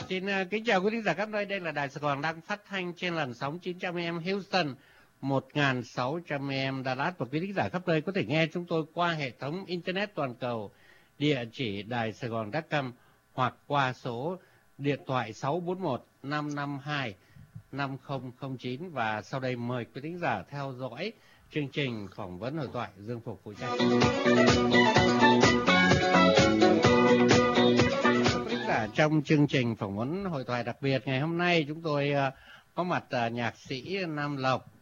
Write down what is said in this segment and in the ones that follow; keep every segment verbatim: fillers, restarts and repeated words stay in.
Xin uh, kính chào quý thính giả khắp nơi. Đây là Đài Sài Gòn đang phát thanh trên làn sóng chín trăm A M Houston, một nghìn sáu trăm A M Dallas, và quý thính giả khắp nơi có thể nghe chúng tôi qua hệ thống internet toàn cầu, địa chỉ đài sài gòn chấm com hoặc qua số điện thoại sáu bốn một năm năm hai năm không không chín. Và sau đây mời quý thính giả theo dõi chương trình phỏng vấn hội thoại Dương Phục phụ trách. Trong chương trình phỏng vấn hội thoại đặc biệt ngày hôm nay, chúng tôi uh, có mặt uh, nhạc sĩ Nam Lộc uh,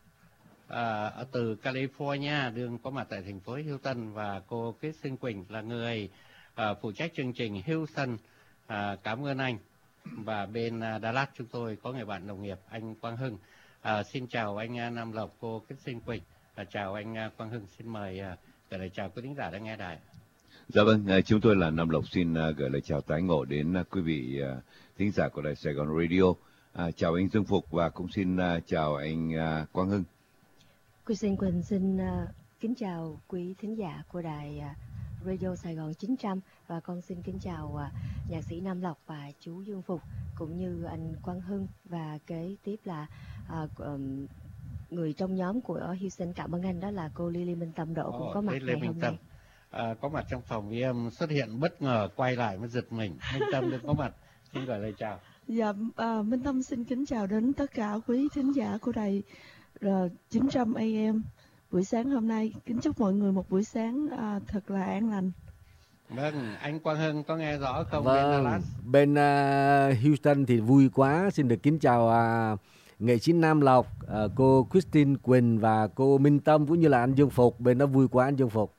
ở từ California, đương có mặt tại thành phố Houston, và cô Christine Quỳnh là người uh, phụ trách chương trình Houston. Uh, cảm ơn anh. Và bên uh, Dallas chúng tôi có người bạn đồng nghiệp anh Quang Hưng. Uh, xin chào anh uh, Nam Lộc, cô Christine Quỳnh. Uh, chào anh uh, Quang Hưng. Xin mời uh, gửi lời chào quý thính giả đang nghe đài. Dạ vâng, chúng tôi là Nam Lộc xin gửi lời chào tái ngộ đến quý vị thính giả của Đài Sài Gòn Radio. À, chào anh Dương Phục và cũng xin chào anh Quang Hưng. Quý sinh Quỳnh xin kính chào quý thính giả của Đài Radio Sài Gòn chín trăm, và con xin kính chào nhạc sĩ Nam Lộc và chú Dương Phục cũng như anh Quang Hưng, và kế tiếp là uh, um, người trong nhóm của Houston. Cảm ơn anh, đó là cô Lily Minh Tâm Độ cũng oh, có mặt ngày hôm nay. À, có mặt trong phòng ghi âm, xuất hiện bất ngờ, quay lại mới giật mình. Minh Tâm được có mặt, xin gửi lời chào. Dạ, à, Minh Tâm xin kính chào đến tất cả quý thính giả của đài chín trăm A M buổi sáng hôm nay. Kính chúc mọi người một buổi sáng à, thật là an lành. Vâng, anh Quang Hưng có nghe rõ không? Vâng, bên Dallas, bên uh, Houston thì vui quá. Xin được kính chào uh, nghệ sĩ Nam Lộc, uh, cô Christine Quỳnh và cô Minh Tâm cũng như là anh Dương Phục. Bên đó vui quá anh Dương Phục.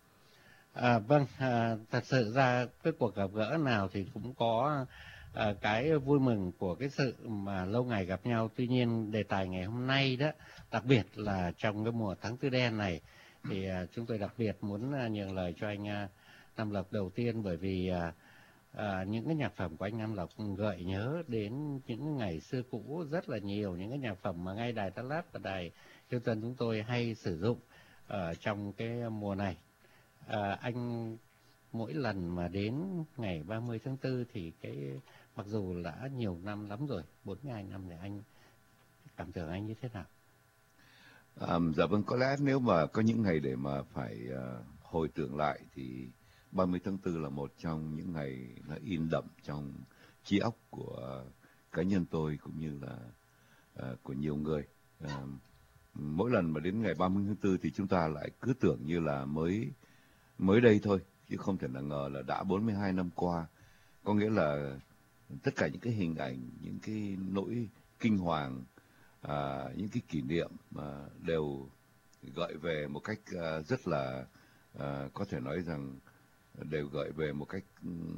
À, vâng, à, thật sự ra cái cuộc gặp gỡ nào thì cũng có à, cái vui mừng của cái sự mà lâu ngày gặp nhau. Tuy nhiên đề tài ngày hôm nay đó, đặc biệt là trong cái mùa tháng tư đen này, thì à, chúng tôi đặc biệt muốn à, nhường lời cho anh à, Nam Lộc đầu tiên, bởi vì à, à, những cái nhạc phẩm của anh Nam Lộc gợi nhớ đến những ngày xưa cũ rất là nhiều, những cái nhạc phẩm mà ngay đài Dallas và đài Houston chúng tôi hay sử dụng ở trong cái mùa này. À, anh mỗi lần mà đến ngày ba mươi tháng tư thì cái mặc dù đã nhiều năm lắm rồi, bốn mươi hai năm, thì anh cảm tưởng anh như thế nào? À, dạ vâng, có lẽ nếu mà có những ngày để mà phải uh, hồi tưởng lại thì ba mươi tháng tư là một trong những ngày nó in đậm trong trí óc của cá nhân tôi cũng như là uh, của nhiều người. Uh, mỗi lần mà đến ngày ba mươi tháng tư thì chúng ta lại cứ tưởng như là mới mới đây thôi, chứ không thể nào ngờ là đã bốn mươi hai năm qua. Có nghĩa là tất cả những cái hình ảnh, những cái nỗi kinh hoàng, à, những cái kỷ niệm mà đều gợi về một cách à, rất là à, có thể nói rằng đều gợi về một cách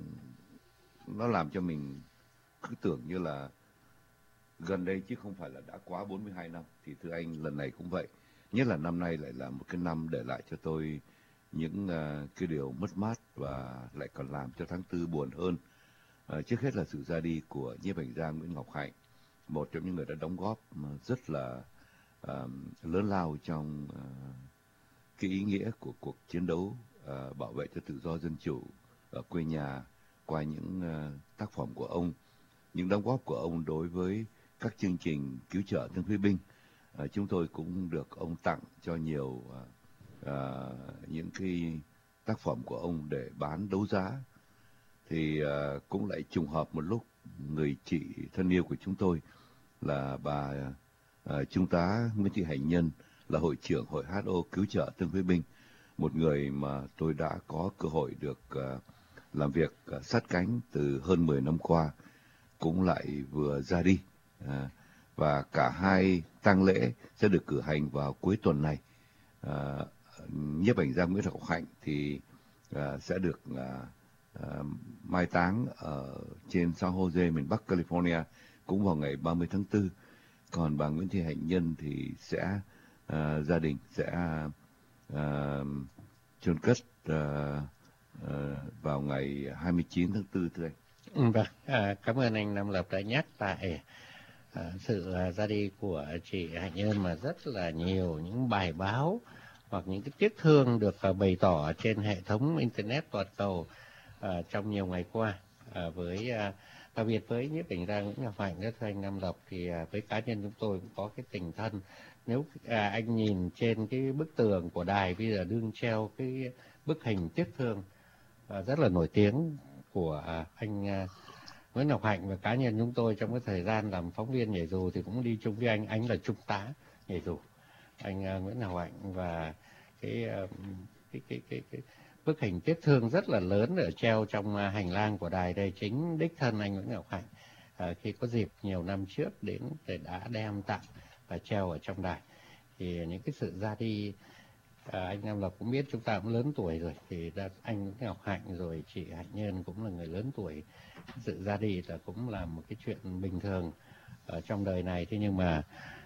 nó làm cho mình cứ tưởng như là gần đây chứ không phải là đã quá bốn mươi hai năm. Thì thưa anh, lần này cũng vậy, nhất là năm nay lại là một cái năm để lại cho tôi những uh, cái điều mất mát, và lại còn làm cho tháng tư buồn hơn. Uh, trước hết là sự ra đi của nhiếp ảnh gia Nguyễn Ngọc Hạnh, một trong những người đã đóng góp rất là uh, lớn lao trong uh, cái ý nghĩa của cuộc chiến đấu uh, bảo vệ cho tự do dân chủ ở quê nhà qua những uh, tác phẩm của ông, những đóng góp của ông đối với các chương trình cứu trợ thương phế binh. Uh, chúng tôi cũng được ông tặng cho nhiều uh, À, những cái tác phẩm của ông để bán đấu giá. Thì à, cũng lại trùng hợp một lúc người chị thân yêu của chúng tôi là bà à, Trung tá Nguyễn Thị Hạnh Nhân, là hội trưởng hội hát o cứu trợ thương phế binh, một người mà tôi đã có cơ hội được à, làm việc à, sát cánh từ hơn mười năm qua, cũng lại vừa ra đi. À, và cả hai tang lễ sẽ được cử hành vào cuối tuần này. À, nhiếp ảnh gia Nguyễn Ngọc Hạnh thì uh, sẽ được uh, uh, mai táng ở trên San Jose, miền Bắc California, cũng vào ngày ba mươi tháng tư. Còn bà Nguyễn Thị Hạnh Nhân thì sẽ uh, gia đình sẽ uh, chôn cất uh, uh, vào ngày hai mươi chín tháng tư thưa anh. Vâng, à, cảm ơn anh Nam Lộc đã nhắc tại à, sự à, ra đi của chị Hạnh Nhân, mà rất là nhiều những bài báo hoặc những cái tiếc thương được uh, bày tỏ trên hệ thống internet toàn cầu uh, trong nhiều ngày qua, uh, với uh, Đặc biệt với nhiếp ảnh gia Nguyễn Ngọc Hạnh, thưa anh Nam Lộc, thì với cá nhân chúng tôi cũng có cái tình thân. Nếu à, anh nhìn trên cái bức tường của đài bây giờ đương treo cái bức hình tiếc thương à, rất là nổi tiếng của à, anh à, Nguyễn Ngọc Hạnh, và cá nhân chúng tôi trong cái thời gian làm phóng viên nhảy dù thì cũng đi chung với anh. Anh là trung tá nhảy dù, anh à, Nguyễn Ngọc Hạnh, và cái, à, cái, cái, cái, cái bức hình tiếc thương rất là lớn ở treo trong à, hành lang của đài đây, chính đích thân anh Nguyễn Ngọc Hạnh à, khi có dịp nhiều năm trước đến để đã đem tặng và treo ở trong đài. Thì những cái sự ra đi, à, anh Nam Lộc cũng biết chúng ta cũng lớn tuổi rồi, thì đã, anh Nguyễn Ngọc Hạnh rồi chị Hạnh Nhân cũng là người lớn tuổi, sự ra đi là cũng là một cái chuyện bình thường ở trong đời này. Thế nhưng mà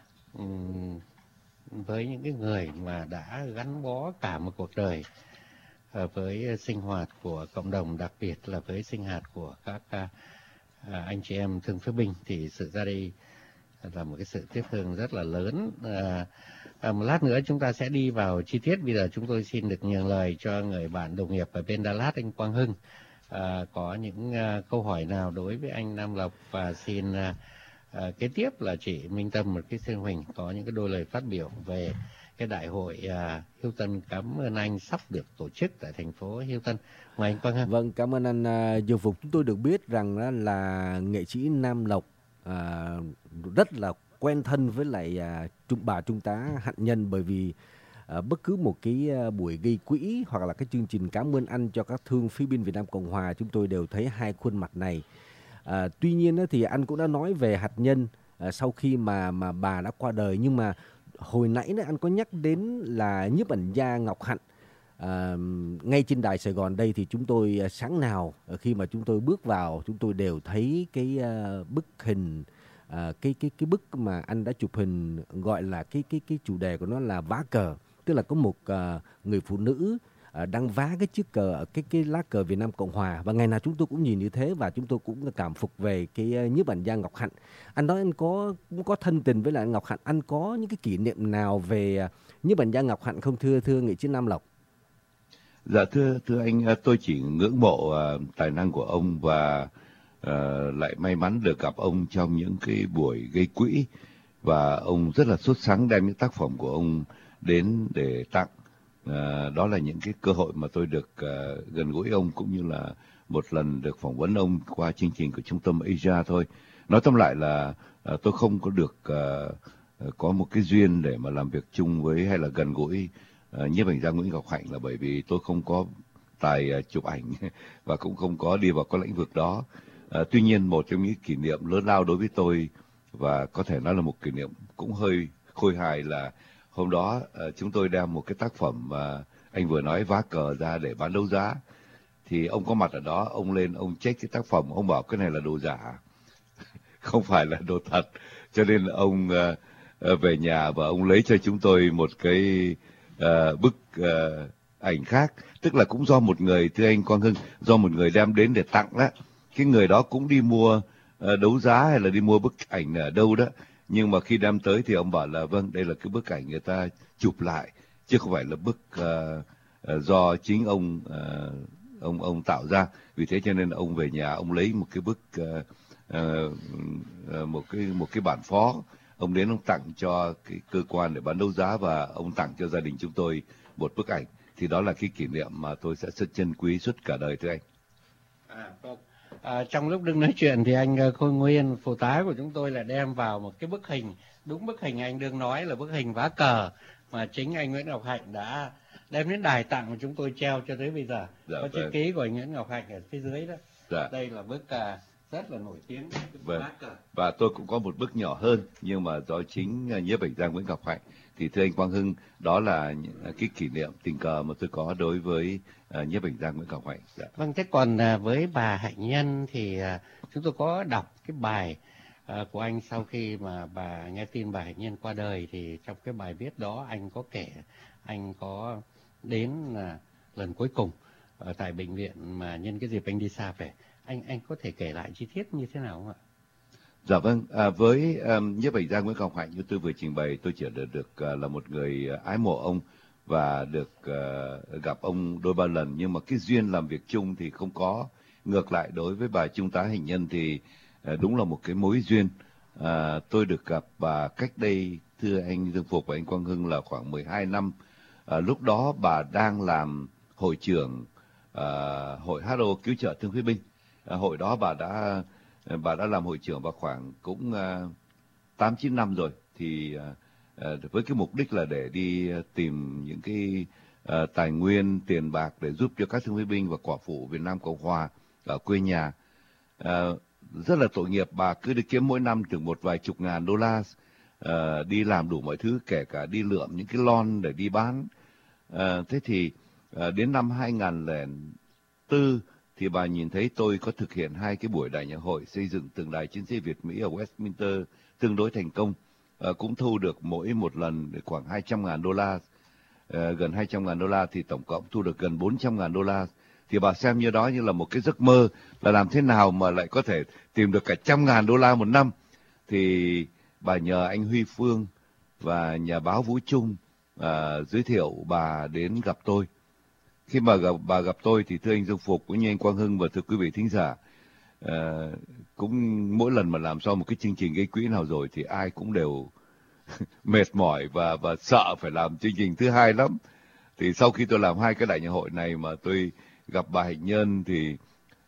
um, với những cái người mà đã gắn bó cả một cuộc đời uh, với sinh hoạt của cộng đồng, đặc biệt là với sinh hoạt của các uh, anh chị em thương phế binh, thì sự ra đi là một cái sự tiếc thương rất là lớn. À, à, một lát nữa chúng ta sẽ đi vào chi tiết. Bây giờ chúng tôi xin được nhường lời cho người bạn đồng nghiệp ở bên Đà Lạt, anh Quang Hưng, à, có những à, câu hỏi nào đối với anh Nam Lộc, và xin à, à, kế tiếp là chị Minh Tâm, một cái Sơn Huỳnh có những cái đôi lời phát biểu về cái đại hội à, Hilton. Cảm ơn anh sắp được tổ chức tại thành phố Hilton. Mời anh Quang Hưng. Vâng, cảm ơn anh uh, Dương Phục. Chúng tôi được biết rằng đó là nghệ sĩ Nam Lộc À, rất là quen thân với lại à, trung bà trung tá Hạnh Nhân, bởi vì à, bất cứ một cái à, buổi gây quỹ hoặc là cái chương trình cảm ơn anh cho các thương phế binh Việt Nam Cộng Hòa, chúng tôi đều thấy hai khuôn mặt này. À, tuy nhiên đó, thì anh cũng đã nói về Hạnh Nhân à, sau khi mà mà bà đã qua đời, nhưng mà hồi nãy đó, anh có nhắc đến là nhiếp ảnh gia Ngọc Hạnh. À, ngay trên đài Sài Gòn đây thì chúng tôi sáng nào khi mà chúng tôi bước vào, chúng tôi đều thấy cái uh, bức hình, uh, cái cái cái bức mà anh đã chụp hình, gọi là cái cái cái chủ đề của nó là vá cờ, tức là có một uh, người phụ nữ uh, đang vá cái chiếc cờ, cái cái lá cờ Việt Nam Cộng Hòa, và ngày nào chúng tôi cũng nhìn như thế, và chúng tôi cũng cảm phục về cái uh, nhiếp ảnh gia Ngọc Hạnh. Anh nói anh có cũng có thân tình với lại Ngọc Hạnh, anh có những cái kỷ niệm nào về uh, nhiếp ảnh gia Ngọc Hạnh không, thưa thưa nghệ sĩ Nam Lộc? Dạ thưa thưa anh, tôi chỉ ngưỡng mộ uh, tài năng của ông, và uh, lại may mắn được gặp ông trong những cái buổi gây quỹ, và ông rất là xuất sắc đem những tác phẩm của ông đến để tặng. Uh, đó là những cái cơ hội mà tôi được uh, gần gũi ông, cũng như là một lần được phỏng vấn ông qua chương trình của trung tâm Asia thôi. Nói tóm lại là uh, tôi không có được uh, có một cái duyên để mà làm việc chung với hay là gần gũi Uh, nhiếp ảnh gia Nguyễn Ngọc Hạnh, là bởi vì tôi không có tài uh, chụp ảnh và cũng không có đi vào cái lĩnh vực đó. Uh, tuy nhiên một trong những kỷ niệm lớn lao đối với tôi, và có thể nói là một kỷ niệm cũng hơi khôi hài, là hôm đó uh, chúng tôi đem một cái tác phẩm mà uh, anh vừa nói vá cờ ra để bán đấu giá. Thì ông có mặt ở đó, ông lên ông check cái tác phẩm, ông bảo cái này là đồ giả, không phải là đồ thật. Cho nên ông uh, uh, về nhà và ông lấy cho chúng tôi một cái Uh, bức uh, ảnh khác, tức là cũng do một người, thưa anh Quang Hưng, do một người đem đến để tặng đó. Cái người đó cũng đi mua uh, đấu giá hay là đi mua bức ảnh ở đâu đó, nhưng mà khi đem tới thì ông bảo là vâng, đây là cái bức ảnh người ta chụp lại, chứ không phải là bức uh, uh, do chính ông uh, ông ông tạo ra. Vì thế cho nên ông về nhà ông lấy một cái bức uh, uh, uh, một cái một cái bản phó, ông đến ông tặng cho cái cơ quan để bán đấu giá, và ông tặng cho gia đình chúng tôi một bức ảnh. Thì đó là cái kỷ niệm mà tôi sẽ rất trân quý suốt cả đời, thưa anh. À, vâng. À, trong lúc đừng nói chuyện thì anh Khôi Nguyên, phụ tá của chúng tôi, lại đem vào một cái bức hình, đúng bức hình anh đương nói là bức hình vá cờ mà chính anh Nguyễn Ngọc Hạnh đã đem đến đài tặng, mà chúng tôi treo cho tới bây giờ. Dạ, có chữ vâng. ký của anh Nguyễn Ngọc Hạnh ở phía dưới đó. Dạ. Đây là bức uh, rất là nổi tiếng. Vâng. Và tôi cũng có một bức nhỏ hơn, nhưng mà do chính nhiếp ảnh gia Nguyễn Ngọc Hạnh. Thì thưa anh Quang Hưng, đó là cái kỷ niệm tình cờ mà tôi có đối với uh, nhiếp ảnh gia Nguyễn Ngọc Hạnh. Dạ. Vâng, thế còn uh, với bà Hạnh Nhân thì uh, chúng tôi có đọc cái bài uh, của anh sau khi mà bà nghe tin bà Hạnh Nhân qua đời, thì trong cái bài viết đó anh có kể anh có đến uh, lần cuối cùng ở tại bệnh viện mà nhân cái dịp anh đi xa về. Anh anh có thể kể lại chi tiết như thế nào không ạ? Dạ vâng, à, với um, nhiếp ảnh gia Nguyễn Ngọc Hạnh như tôi vừa trình bày, tôi chỉ được, được uh, là một người uh, ái mộ ông và được uh, gặp ông đôi ba lần, nhưng mà cái duyên làm việc chung thì không có. Ngược lại đối với bà Trung tá Hạnh Nhân thì uh, đúng là một cái mối duyên. Uh, tôi được gặp bà cách đây, thưa anh Dương Phục và anh Quang Hưng, là khoảng mười hai năm. Uh, lúc đó bà đang làm hội trưởng uh, hội hát o cứu trợ thương phế binh. Uh, hội đó bà đã uh, bà đã làm hội trưởng vào khoảng cũng uh, tám chín năm rồi. Thì uh, uh, với cái mục đích là để đi uh, tìm những cái uh, tài nguyên, tiền bạc để giúp cho các thương phế binh và quả phụ Việt Nam Cộng Hòa ở quê nhà. Uh, rất là tội nghiệp, bà cứ đi kiếm mỗi nămถึงmột vài chục ngàn đô la, uh, đi làm đủ mọi thứ, kể cả đi lượm những cái lon để đi bán. Uh, thế thì uh, đến năm hai nghìn không trăm lẻ bốn thì bà nhìn thấy tôi có thực hiện hai cái buổi đại nhạc hội xây dựng tượng đài chiến sĩ Việt Mỹ ở Westminster tương đối thành công, uh, cũng thu được mỗi một lần khoảng hai trăm ngàn đô la, uh, gần hai trăm ngàn đô la, thì tổng cộng thu được gần bốn trăm ngàn đô la. Thì bà xem như đó như là một cái giấc mơ, là làm thế nào mà lại có thể tìm được cả trăm ngàn đô la một năm. Thì bà nhờ anh Huy Phương và nhà báo Vũ Trung uh, giới thiệu bà đến gặp tôi. Khi mà gặp, bà gặp tôi thì thưa anh Dương Phục cũng như anh Quang Hưng và thưa quý vị thính giả, uh, cũng mỗi lần mà làm xong một cái chương trình gây quỹ nào rồi thì ai cũng đều mệt mỏi và và sợ phải làm chương trình thứ hai lắm. Thì sau khi tôi làm hai cái đại nhạc hội này mà tôi gặp bà Hạnh Nhân thì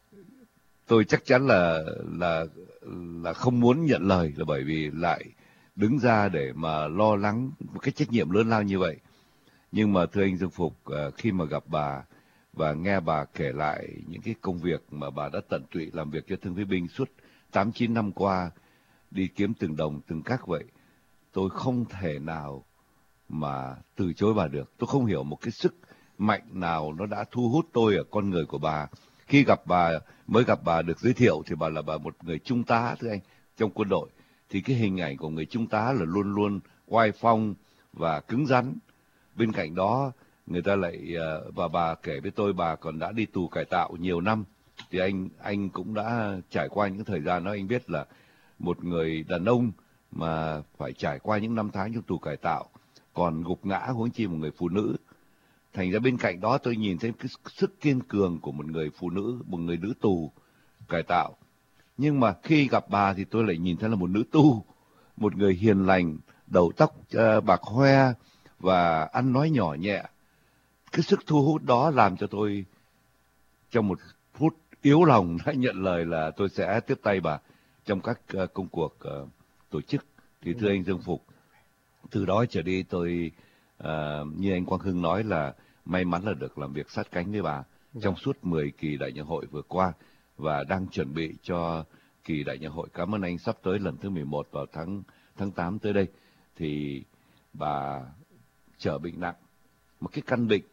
tôi chắc chắn là là là không muốn nhận lời, là bởi vì lại đứng ra để mà lo lắng một cái trách nhiệm lớn lao như vậy. Nhưng mà thưa anh Dương Phục, khi mà gặp bà và nghe bà kể lại những cái công việc mà bà đã tận tụy làm việc cho thương phế binh suốt tám chín năm qua, đi kiếm từng đồng từng cắc vậy, tôi không thể nào mà từ chối bà được. Tôi không hiểu một cái sức mạnh nào nó đã thu hút tôi ở con người của bà. Khi gặp bà, mới gặp bà được giới thiệu thì bà là bà một người trung tá, thưa anh, trong quân đội. Thì cái hình ảnh của người trung tá là luôn luôn oai phong và cứng rắn. Bên cạnh đó, người ta lại, và bà kể với tôi bà còn đã đi tù cải tạo nhiều năm. Thì anh anh cũng đã trải qua những thời gian đó, anh biết là một người đàn ông mà phải trải qua những năm tháng trong tù cải tạo, còn gục ngã huống chi một người phụ nữ. Thành ra bên cạnh đó tôi nhìn thấy cái sức kiên cường của một người phụ nữ, một người nữ tù cải tạo. Nhưng mà khi gặp bà thì tôi lại nhìn thấy là một nữ tu, một người hiền lành, đầu tóc uh, bạc hoe và ăn nói nhỏ nhẹ. Cái sức thu hút đó làm cho tôi trong một phút yếu lòng đã nhận lời là tôi sẽ tiếp tay bà trong các uh, công cuộc uh, tổ chức. Thì thưa anh Dương Phục, từ đó trở đi tôi uh, như anh Quang Hưng nói là may mắn là được làm việc sát cánh với bà trong suốt mười kỳ đại nhạc hội vừa qua, và đang chuẩn bị cho kỳ đại nhạc hội Cảm ơn anh sắp tới lần thứ mười một vào tháng tháng tám tới đây. Thì bà trở bệnh nặng, một cái căn bệnh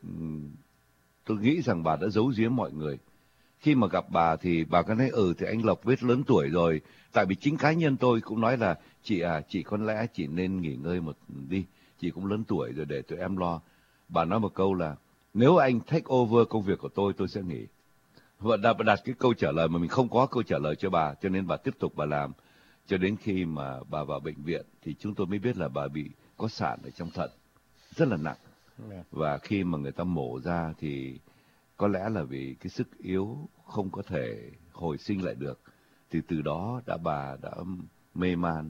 tôi nghĩ rằng bà đã giấu giếm mọi người. Khi mà gặp bà thì bà có nói ừ thì anh Lộc biết lớn tuổi rồi, tại vì chính cá nhân tôi cũng nói là chị à, chị có lẽ chị nên nghỉ ngơi một đi, chị cũng lớn tuổi rồi, để tụi em lo. Bà nói một câu là nếu anh take over công việc của tôi, tôi sẽ nghỉ. Và đặt, đặt cái câu trả lời mà mình không có câu trả lời cho bà, cho nên bà tiếp tục bà làm. Cho đến khi mà bà vào bệnh viện thì chúng tôi mới biết là bà bị có sạn ở trong thận, rất là nặng. Và khi mà người ta mổ ra thì có lẽ là vì cái sức yếu không có thể hồi sinh lại được. Thì từ đó đã bà đã mê man.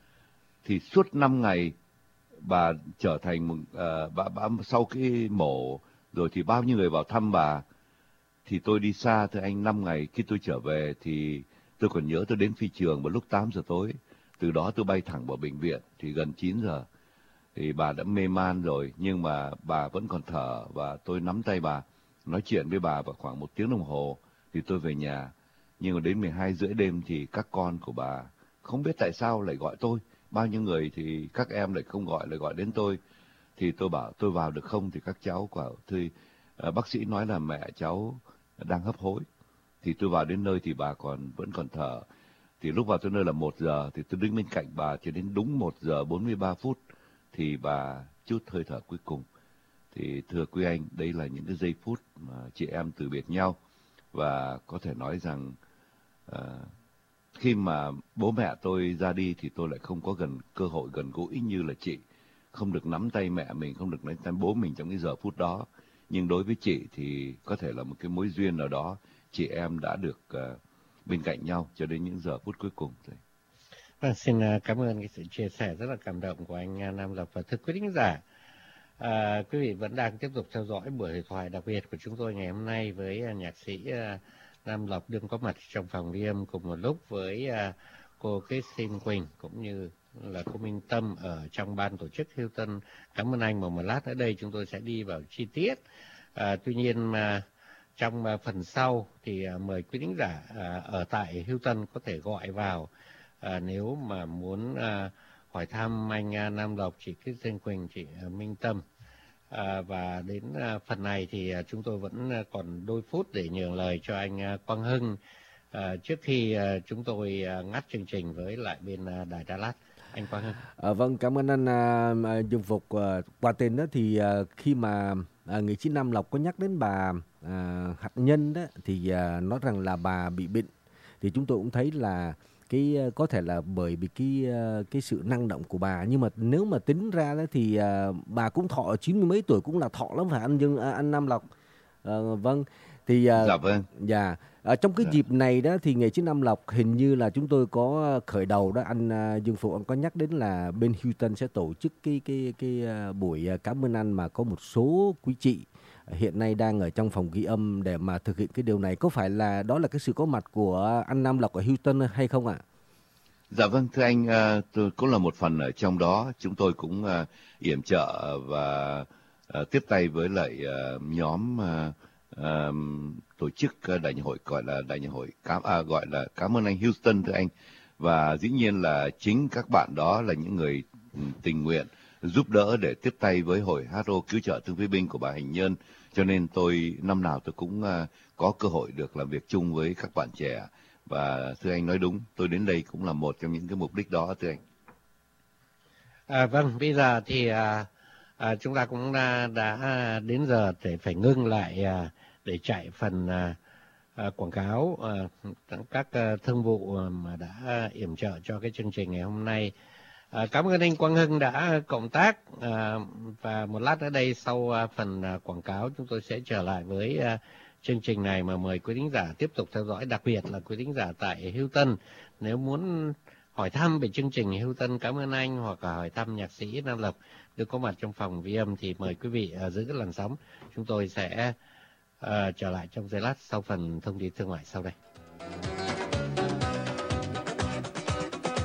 Thì suốt năm ngày bà trở thành một uh, bà, bà sau cái mổ rồi thì bao nhiêu người vào thăm bà. Thì tôi đi xa thưa anh, năm ngày khi tôi trở về thì tôi còn nhớ tôi đến phi trường vào lúc tám giờ tối. Từ đó tôi bay thẳng vào bệnh viện thì gần chín giờ. Thì bà đã mê man rồi, nhưng mà bà vẫn còn thở, và tôi nắm tay bà, nói chuyện với bà vào khoảng một tiếng đồng hồ thì tôi về nhà. Nhưng mà đến mười hai rưỡi đêm thì các con của bà không biết tại sao lại gọi tôi. Bao nhiêu người thì các em lại không gọi, lại gọi đến tôi. Thì tôi bảo tôi vào được không, thì các cháu bảo thì uh, bác sĩ nói là mẹ cháu đang hấp hối. Thì tôi vào đến nơi thì bà còn vẫn còn thở. Thì lúc vào tới nơi là một giờ, thì tôi đứng bên cạnh bà cho đến đúng một giờ bốn mươi ba phút thì bà chút hơi thở cuối cùng. Thì thưa quý anh, đây là những cái giây phút mà chị em từ biệt nhau. Và có thể nói rằng uh, khi mà bố mẹ tôi ra đi thì tôi lại không có gần cơ hội gần gũi như là chị. Không được nắm tay mẹ mình, không được nắm tay bố mình trong cái giờ phút đó. Nhưng đối với chị thì có thể là một cái mối duyên nào đó. chị em đã được uh, bên cạnh nhau cho đến những giờ phút cuối cùng. Vâng, xin cảm ơn cái sự chia sẻ rất là cảm động của anh Nam Lộc. Và thưa quý thính giả, à, quý vị vẫn đang tiếp tục theo dõi buổi hội thoại đặc biệt của chúng tôi ngày hôm nay với uh, nhạc sĩ uh, Nam Lộc đương có mặt trong phòng ghi âm cùng một lúc với uh, cô Christine Quỳnh cũng như là cô Minh Tâm ở trong ban tổ chức Hilton. Cảm ơn anh. Mà một lát ở đây chúng tôi sẽ đi vào chi tiết. À, tuy nhiên mà trong uh, phần sau thì uh, mời quý thính giả uh, ở tại Hilton có thể gọi vào uh, nếu mà muốn uh, hỏi thăm anh uh, Nam Lộc, chị Christine Quỳnh, chị uh, Minh Tâm. À, và đến uh, phần này thì uh, chúng tôi vẫn uh, còn đôi phút để nhường lời cho anh uh, Quang Hưng À, trước khi uh, chúng tôi uh, ngắt chương trình với lại bên uh, Đài Đà Lạt. Anh Quang Hưng. À, vâng, cảm ơn anh uh, Dương Phục. Uh, qua tên đó thì uh, khi mà uh, nghệ sĩ Nam Lộc có nhắc đến bà uh, Hạnh Nhân đó thì uh, nói rằng là bà bị bệnh, thì chúng tôi cũng thấy là cái uh, có thể là bởi vì cái uh, cái sự năng động của bà, nhưng mà nếu mà tính ra đó thì uh, bà cũng thọ chín mươi mấy tuổi, cũng là thọ lắm phải anh Dương uh, anh Nam Lộc. Uh, vâng. Thì uh, dạ vâng. Dạ. Ở trong cái dạ. dịp này đó thì nghệ sĩ Nam Lộc hình như là chúng tôi có khởi đầu đó, anh uh, Dương Phục, anh có nhắc đến là bên Hilton sẽ tổ chức cái cái cái uh, buổi uh, cảm ơn anh, mà có một số quý chị hiện nay đang ở trong phòng ghi âm để mà thực hiện cái điều này. Có phải là đó là cái sự có mặt của anh Nam Lộc ở Hilton hay không ạ? Dạ vâng, thưa anh, uh, tôi cũng là một phần ở trong đó. Chúng tôi cũng uh, yểm trợ và uh, tiếp tay với lại uh, nhóm uh, Uh, tổ chức uh, đại nhạc hội gọi là đại nhạc hội cảm à, gọi là cảm ơn anh Houston thưa anh. Và dĩ nhiên là chính các bạn đó là những người tình nguyện giúp đỡ để tiếp tay với hội hát rô cứu trợ thương phế binh của bà Hạnh Nhân, cho nên tôi năm nào tôi cũng uh, có cơ hội được làm việc chung với các bạn trẻ. Và thưa anh nói đúng, tôi đến đây cũng là một trong những cái mục đích đó thưa anh. À, vâng, bây giờ thì à, à, chúng ta cũng đã, đã đến giờ để phải ngưng lại à, để chạy phần à, à, quảng cáo à, các à, thương vụ mà đã yểm trợ cho cái chương trình ngày hôm nay. À, cảm ơn anh Quang Hưng đã cộng tác à, và một lát ở đây sau à, phần à, quảng cáo chúng tôi sẽ trở lại với à, chương trình này, mà mời quý thính giả tiếp tục theo dõi, đặc biệt là quý thính giả tại Hilton. Nếu muốn hỏi thăm về chương trình Hilton cảm ơn anh, hoặc là hỏi thăm nhạc sĩ Nam Lộc được có mặt trong phòng ghi âm, thì mời quý vị uh, giữ cái làn sóng. Chúng tôi sẽ uh, trở lại trong giây lát sau phần thông tin thương mại sau đây.